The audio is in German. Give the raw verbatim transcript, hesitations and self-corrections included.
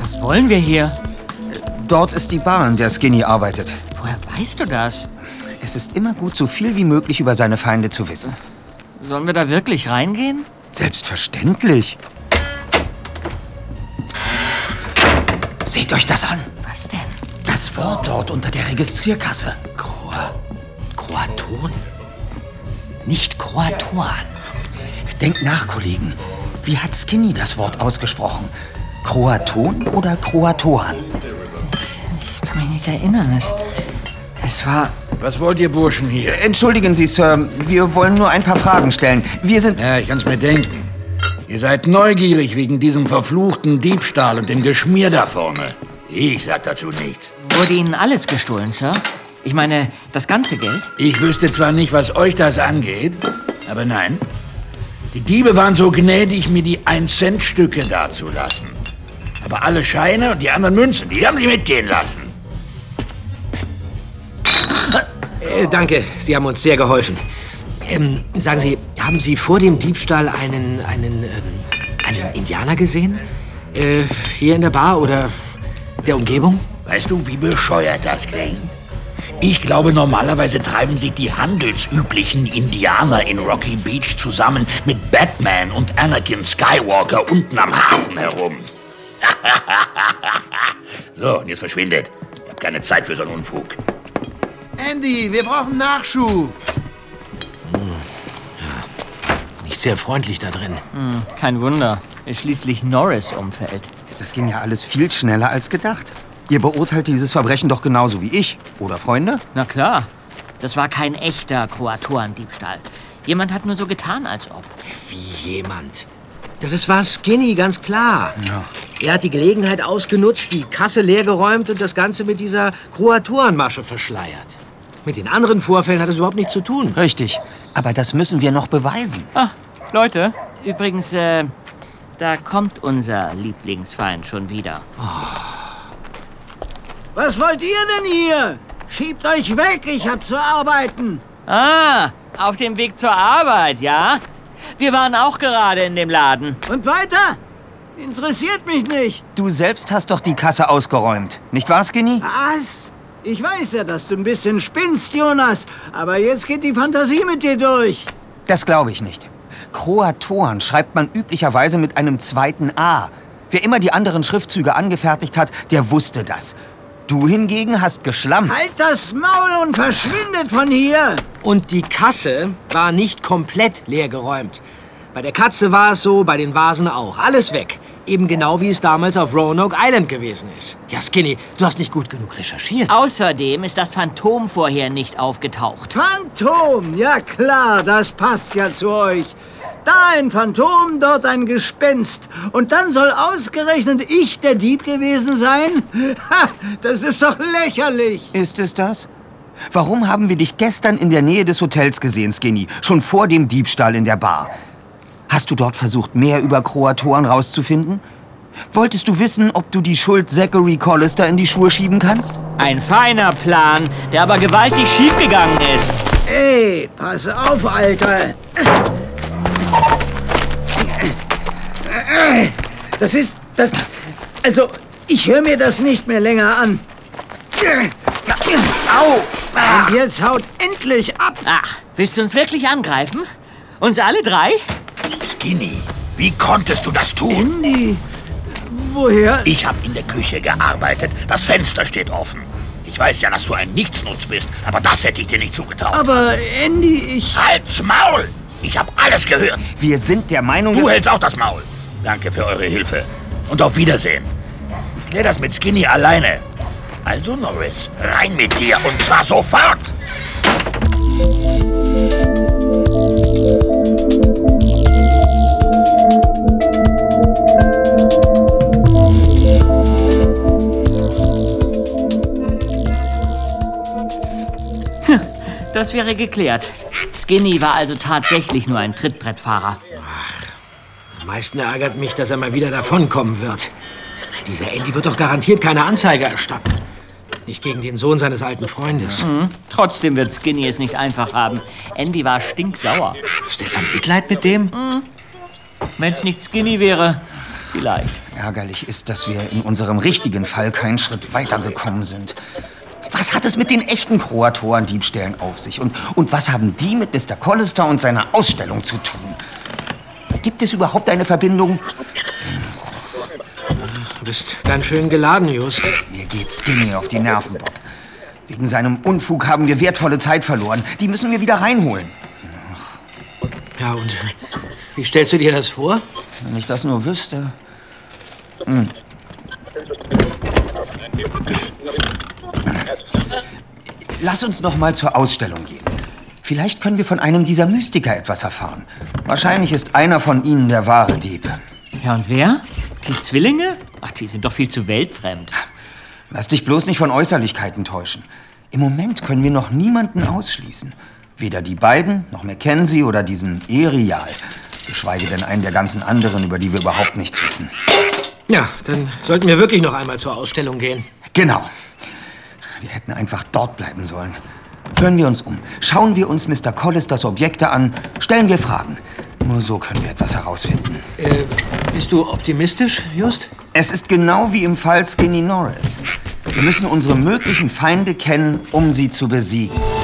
Was wollen wir hier? Dort ist die Bar, in der Skinny arbeitet. Woher weißt du das? Es ist immer gut, so viel wie möglich über seine Feinde zu wissen. Sollen wir da wirklich reingehen? Selbstverständlich. Seht euch das an. Was denn? Das Wort dort unter der Registrierkasse. Kroa... Kroaton? Nicht Kroatoan. Denkt nach, Kollegen. Wie hat Skinny das Wort ausgesprochen? Kroaton oder Kroatoan? Ich kann mich nicht erinnern. Es, es war... Was wollt ihr Burschen hier? Entschuldigen Sie, Sir. Wir wollen nur ein paar Fragen stellen. Wir sind... Ja, ich kann's mir denken. Ihr seid neugierig wegen diesem verfluchten Diebstahl und dem Geschmier da vorne. Ich sag dazu nichts. Wurde Ihnen alles gestohlen, Sir? Ich meine, das ganze Geld? Ich wüsste zwar nicht, was euch das angeht, aber nein. Die Diebe waren so gnädig, mir die ein-Cent-Stücke dazulassen. Aber alle Scheine und die anderen Münzen, die haben sie mitgehen lassen. Äh, danke, Sie haben uns sehr geholfen. Ähm, sagen Sie, haben Sie vor dem Diebstahl einen, einen, ähm, einen Indianer gesehen? Äh, hier in der Bar oder der Umgebung? Weißt du, wie bescheuert das klingt? Ich glaube, normalerweise treiben sich die handelsüblichen Indianer in Rocky Beach zusammen mit Batman und Anakin Skywalker unten am Hafen herum. So, und jetzt verschwindet. Ich habe keine Zeit für so einen Unfug. Andy, wir brauchen Nachschub. Nicht sehr freundlich da drin. Hm, kein Wunder. Ist schließlich Norris-Umfeld. Das ging ja alles viel schneller als gedacht. Ihr beurteilt dieses Verbrechen doch genauso wie ich, oder Freunde? Na klar. Das war kein echter Kroatoren-Diebstahl. Jemand hat nur so getan, als ob. Wie jemand? Ja, das war Skinny, ganz klar. Ja. Er hat die Gelegenheit ausgenutzt, die Kasse leergeräumt und das Ganze mit dieser Kroatorenmasche verschleiert. Mit den anderen Vorfällen hat es überhaupt nichts zu tun. Richtig. Aber das müssen wir noch beweisen. Ah, Leute, übrigens, äh, da kommt unser Lieblingsfeind schon wieder. Was wollt ihr denn hier? Schiebt euch weg, ich hab zu arbeiten. Ah, auf dem Weg zur Arbeit, ja? Wir waren auch gerade in dem Laden. Und weiter? Interessiert mich nicht. Du selbst hast doch die Kasse ausgeräumt. Nicht wahr, Skinny? Was? Ich weiß ja, dass du ein bisschen spinnst, Jonas. Aber jetzt geht die Fantasie mit dir durch. Das glaube ich nicht. Kroatoren schreibt man üblicherweise mit einem zweiten A. Wer immer die anderen Schriftzüge angefertigt hat, der wusste das. Du hingegen hast geschlammt. Halt das Maul und verschwindet von hier. Und die Kasse war nicht komplett leergeräumt. Bei der Katze war es so, bei den Vasen auch. Alles weg. Eben genau wie es damals auf Roanoke Island gewesen ist. Ja, Skinny, du hast nicht gut genug recherchiert. Außerdem ist das Phantom vorher nicht aufgetaucht. Phantom, ja klar, das passt ja zu euch. Da ein Phantom, dort ein Gespenst. Und dann soll ausgerechnet ich der Dieb gewesen sein? Ha, das ist doch lächerlich. Ist es das? Warum haben wir dich gestern in der Nähe des Hotels gesehen, Skinny? Schon vor dem Diebstahl in der Bar. Hast du dort versucht, mehr über Kroatoren rauszufinden? Wolltest du wissen, ob du die Schuld Zachary Collister in die Schuhe schieben kannst? Ein feiner Plan, der aber gewaltig schiefgegangen ist. Ey, pass auf, Alter. Das ist... das. Also, ich höre mir das nicht mehr länger an. Au! Und jetzt haut endlich ab! Ach, willst du uns wirklich angreifen? Uns alle drei? Skinny, wie konntest du das tun? Andy, woher? Ich habe in der Küche gearbeitet. Das Fenster steht offen. Ich weiß ja, dass du ein Nichtsnutz bist, aber das hätte ich dir nicht zugetraut. Aber, Andy, ich... Halt's Maul! Ich habe alles gehört. Wir sind der Meinung, Du dass... hältst auch das Maul. Danke für eure Hilfe. Und auf Wiedersehen. Ich klär das mit Skinny alleine. Also, Norris, rein mit dir und zwar sofort! Das wäre geklärt. Skinny war also tatsächlich nur ein Trittbrettfahrer. Am meisten ärgert mich, dass er mal wieder davonkommen wird. Dieser Andy wird doch garantiert keine Anzeige erstatten. Nicht gegen den Sohn seines alten Freundes. Mhm. Trotzdem wird Skinny es nicht einfach haben. Andy war stinksauer. Stefan Mitleid mit dem? Mhm. Wenn es nicht Skinny wäre, Vielleicht. Ärgerlich ist, dass wir in unserem richtigen Fall keinen Schritt weitergekommen sind. Was hat es mit den echten Kroatoren-Diebstählen auf sich? Und, und was haben die mit Mister Collister und seiner Ausstellung zu tun? Gibt es überhaupt eine Verbindung? Du bist ganz schön geladen, Just. Mir geht Skinny auf die Nerven, Bob. Wegen seinem Unfug haben wir wertvolle Zeit verloren. Die müssen wir wieder reinholen. Ja, und wie stellst du dir das vor? Wenn ich das nur wüsste. Hm. Lass uns noch mal zur Ausstellung gehen. Vielleicht können wir von einem dieser Mystiker etwas erfahren. Wahrscheinlich ist einer von ihnen der wahre Dieb. Ja, und wer? Die Zwillinge? Ach, die sind doch viel zu weltfremd. Lass dich bloß nicht von Äußerlichkeiten täuschen. Im Moment können wir noch niemanden ausschließen. Weder die beiden, noch Mackenzie oder diesen Erial. Geschweige denn einen der ganzen anderen, über die wir überhaupt nichts wissen. Ja, dann sollten wir wirklich noch einmal zur Ausstellung gehen. Genau. Wir hätten einfach dort bleiben sollen. Hören wir uns um. Schauen wir uns Mister Collisters Objekte an. Stellen wir Fragen. Nur so können wir etwas herausfinden. Äh, bist du optimistisch, Just? Es ist genau wie im Fall Skinny Norris. Wir müssen unsere möglichen Feinde kennen, um sie zu besiegen.